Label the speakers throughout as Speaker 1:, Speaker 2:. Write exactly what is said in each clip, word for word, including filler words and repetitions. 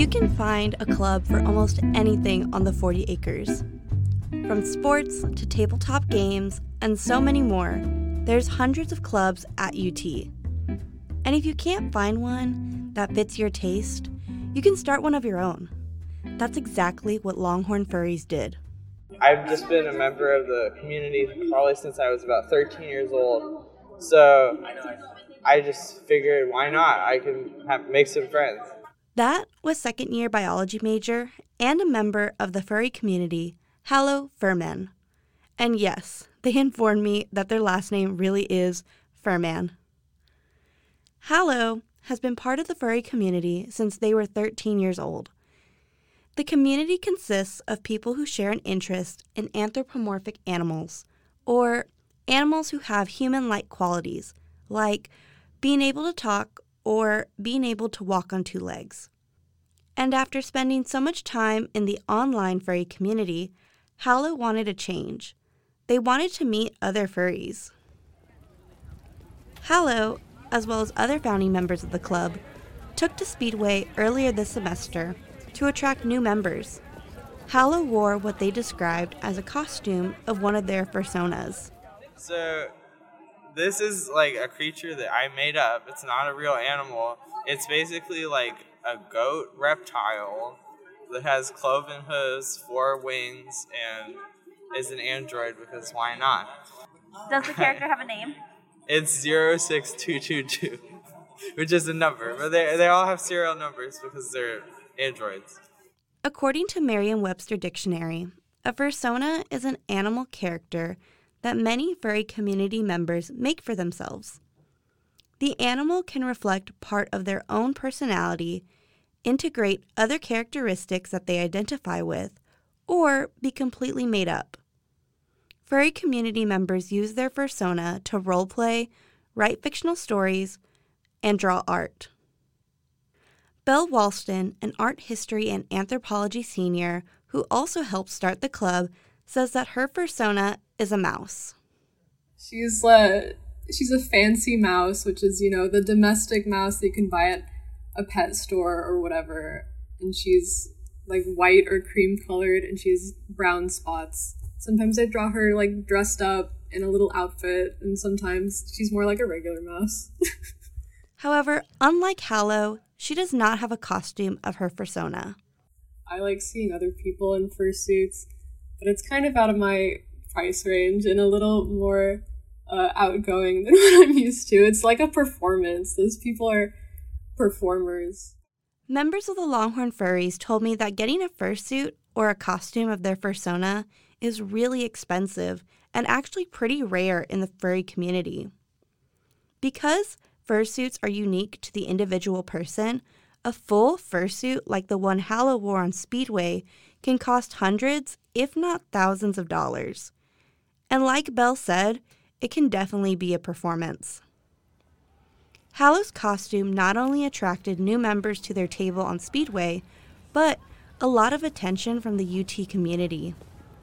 Speaker 1: You can find a club for almost anything on the forty acres. From sports to tabletop games and so many more, there's hundreds of clubs at U T. And if you can't find one that fits your taste, you can start one of your own. That's exactly what Longhorn Furries did.
Speaker 2: I've just been a member of the community probably since I was about thirteen years old. So I just figured, why not? I can have, make some friends.
Speaker 1: That was second-year biology major and a member of the furry community, Hallow Furman. And yes, they informed me that their last name really is Furman. Hallow has been part of the furry community since they were thirteen years old. The community consists of people who share an interest in anthropomorphic animals, or animals who have human-like qualities, like being able to talk or being able to walk on two legs. And after spending so much time in the online furry community, Hallow wanted a change. They wanted to meet other furries. Hallow, as well as other founding members of the club, took to Speedway earlier this semester to attract new members. Hallow wore what they described as a costume of one of their fursonas.
Speaker 2: So this is like a creature that I made up. It's not a real animal. It's basically like a goat reptile that has cloven hooves, four wings, and is an android because why not?
Speaker 3: Does the character have a name?
Speaker 2: It's zero six two two two, which is a number, but they they all have serial numbers because they're androids.
Speaker 1: According to Merriam-Webster Dictionary, a fursona is an animal character that many furry community members make for themselves. The animal can reflect part of their own personality, integrate other characteristics that they identify with, or be completely made up. Furry community members use their fursona to roleplay, write fictional stories, and draw art. Belle Walston, an art history and anthropology senior who also helped start the club, says that her fursona is a mouse.
Speaker 4: She's uh, she's a fancy mouse, which is, you know, the domestic mouse that you can buy at a pet store or whatever. And she's like white or cream colored, and she has brown spots. Sometimes I draw her like dressed up in a little outfit, and sometimes she's more like a regular mouse.
Speaker 1: However, unlike Hallow, she does not have a costume of her fursona.
Speaker 4: I like seeing other people in fursuits, but it's kind of out of my price range and a little more uh, outgoing than what I'm used to. It's like a performance. Those people are performers.
Speaker 1: Members of the Longhorn Furries told me that getting a fursuit or a costume of their fursona is really expensive and actually pretty rare in the furry community. Because fursuits are unique to the individual person, a full fursuit like the one Hallow wore on Speedway can cost hundreds, if not thousands of dollars. And like Belle said, it can definitely be a performance. Hallow's costume not only attracted new members to their table on Speedway, but a lot of attention from the U T community.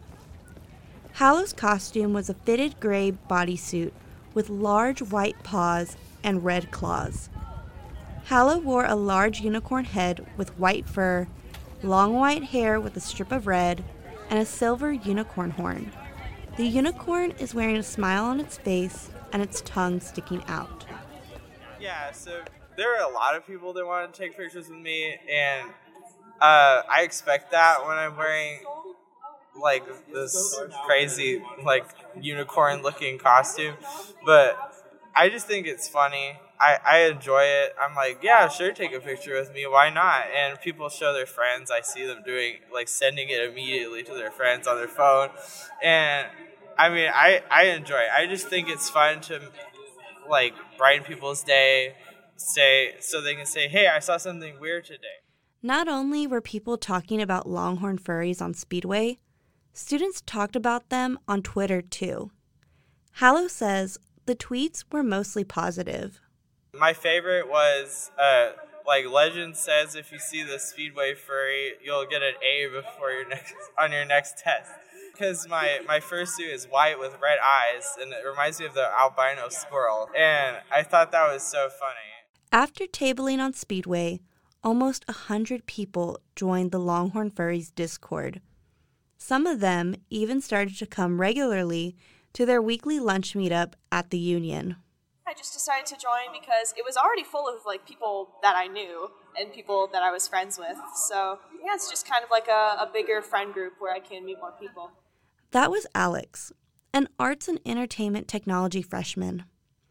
Speaker 1: Hallow's costume was a fitted gray bodysuit with large white paws and red claws. Hallow wore a large unicorn head with white fur, long white hair with a strip of red, and a silver unicorn horn. The unicorn is wearing a smile on its face and its tongue sticking out.
Speaker 2: Yeah, so there are a lot of people that want to take pictures with me, and uh, I expect that when I'm wearing like this crazy like unicorn-looking costume, but I just think it's funny. I, I enjoy it. I'm like, yeah, sure, take a picture with me. Why not? And people show their friends. I see them doing, like, sending it immediately to their friends on their phone. And, I mean, I, I enjoy it. I just think it's fun to, like, brighten people's day, say so they can say, hey, I saw something weird today.
Speaker 1: Not only were people talking about Longhorn Furries on Speedway, students talked about them on Twitter, too. Hallow says the tweets were mostly positive.
Speaker 2: My favorite was, uh, like Legend says, if you see the Speedway furry, you'll get an A before your next on your next test. Because my, my fursuit is white with red eyes, and it reminds me of the albino squirrel. And I thought that was so funny.
Speaker 1: After tabling on Speedway, almost a hundred people joined the Longhorn Furries Discord. Some of them even started to come regularly to their weekly lunch meetup at the Union.
Speaker 5: I just decided to join because it was already full of like people that I knew and people that I was friends with. So yeah, it's just kind of like a, a bigger friend group where I can meet more people.
Speaker 1: That was Alex, an arts and entertainment technology freshman.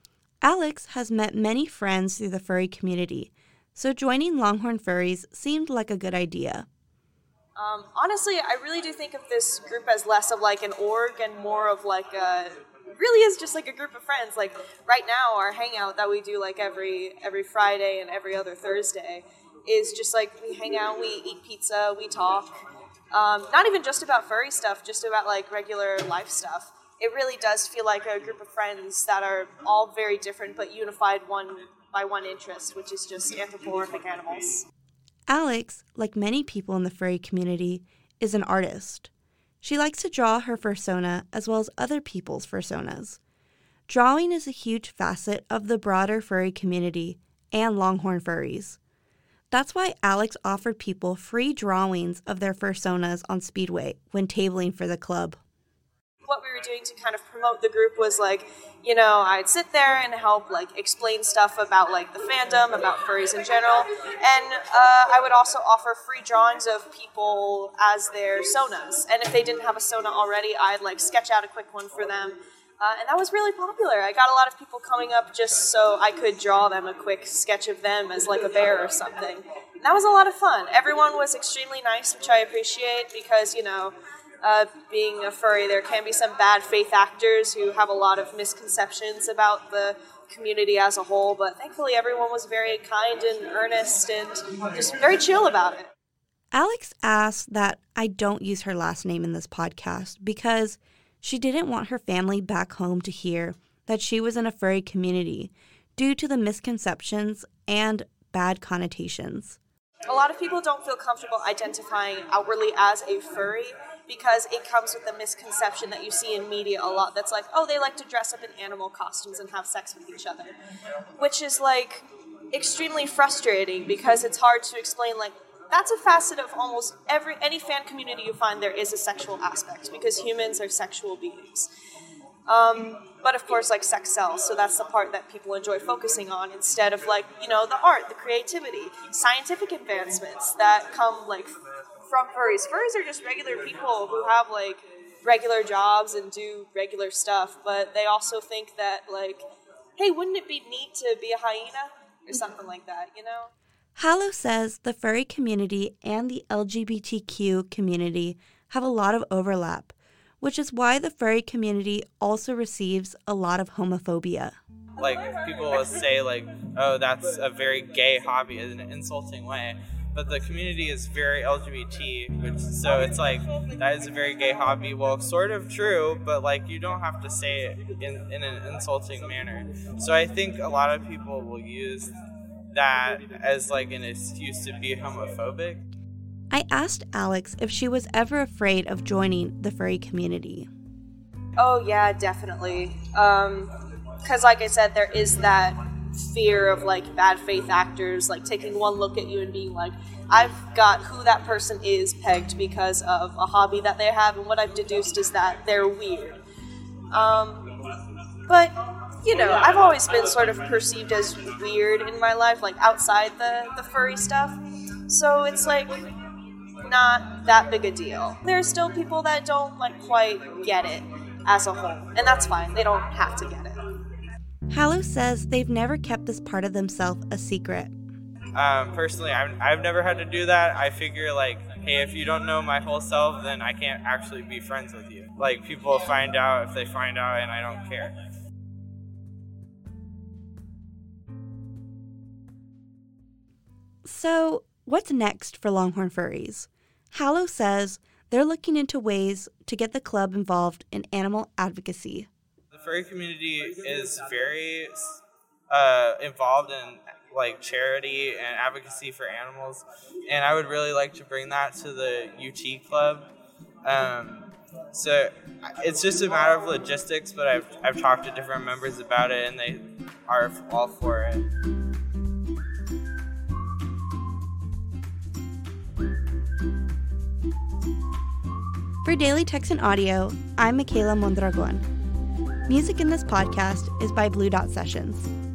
Speaker 1: Alex has met many friends through the furry community, so joining Longhorn Furries seemed like a good idea.
Speaker 5: Um, honestly, I really do think of this group as less of like an org and more of like a, really is just like a group of friends. Like right now, our hangout that we do like every every Friday and every other Thursday is just like we hang out, we eat pizza, we talk. Um, not even just about furry stuff, just about like regular life stuff. It really does feel like a group of friends that are all very different but unified one by one interest, which is just anthropomorphic animals.
Speaker 1: Alex, like many people in the furry community, is an artist. She likes to draw her fursona as well as other people's fursonas. Drawing is a huge facet of the broader furry community and Longhorn Furries. That's why Alex offered people free drawings of their fursonas on Speedway when tabling for the club.
Speaker 5: What we were doing to kind of promote the group was like, you know, I'd sit there and help like explain stuff about like the fandom, about furries in general, and uh, I would also offer free drawings of people as their sonas. And if they didn't have a sona already, I'd like sketch out a quick one for them, uh, and that was really popular. I got a lot of people coming up just so I could draw them a quick sketch of them as like a bear or something. And that was a lot of fun. Everyone was extremely nice, which I appreciate because, you know, Uh, being a furry, there can be some bad faith actors who have a lot of misconceptions about the community as a whole, but thankfully everyone was very kind and earnest and just very chill about it.
Speaker 1: Alex asked that I don't use her last name in this podcast because she didn't want her family back home to hear that she was in a furry community due to the misconceptions and bad connotations.
Speaker 5: A lot of people don't feel comfortable identifying outwardly as a furry because it comes with the misconception that you see in media a lot that's like, oh, they like to dress up in animal costumes and have sex with each other, which is like extremely frustrating because it's hard to explain. Like, that's a facet of almost every any fan community you find. There is a sexual aspect because humans are sexual beings. Um, but of course, like, sex sells, so that's the part that people enjoy focusing on instead of, like, you know, the art, the creativity, scientific advancements that come, like, from furries. Furries are just regular people who have, like, regular jobs and do regular stuff, but they also think that, like, hey, wouldn't it be neat to be a hyena? Or something like that, you know?
Speaker 1: Hallow says the furry community and the L G B T Q community have a lot of overlap, which is why the furry community also receives a lot of homophobia.
Speaker 2: Like, people will say, like, oh, that's a very gay hobby in an insulting way. But the community is very L G B T, which, so it's like, that is a very gay hobby. Well, sort of true, but, like, you don't have to say it in, in an insulting manner. So I think a lot of people will use that as, like, an excuse to be homophobic.
Speaker 1: I asked Alex if she was ever afraid of joining the furry community.
Speaker 5: Oh, yeah, definitely. Um, 'cause like I said, there is that fear of, like, bad faith actors, like, taking one look at you and being like, I've got who that person is pegged because of a hobby that they have, and what I've deduced is that they're weird. Um, but, you know, I've always been sort of perceived as weird in my life, like, outside the, the furry stuff. So it's, like, not that big a deal. There are still people that don't, like, quite get it as a whole, and that's fine. They don't have to get it.
Speaker 1: Hallow says they've never kept this part of themselves a secret.
Speaker 2: Um, personally, I've, I've never had to do that. I figure, like, hey, if you don't know my whole self, then I can't actually be friends with you. Like, people will find out if they find out, and I don't care.
Speaker 1: So, what's next for Longhorn Furries? Hallow says they're looking into ways to get the club involved in animal advocacy.
Speaker 2: The furry community is very uh, involved in, like, charity and advocacy for animals, and I would really like to bring that to the U T club. Um, so it's just a matter of logistics, but I've I've talked to different members about it, and they are all for it.
Speaker 1: For Daily Texan Audio, I'm Michaela Mondragon. Music in this podcast is by Blue Dot Sessions.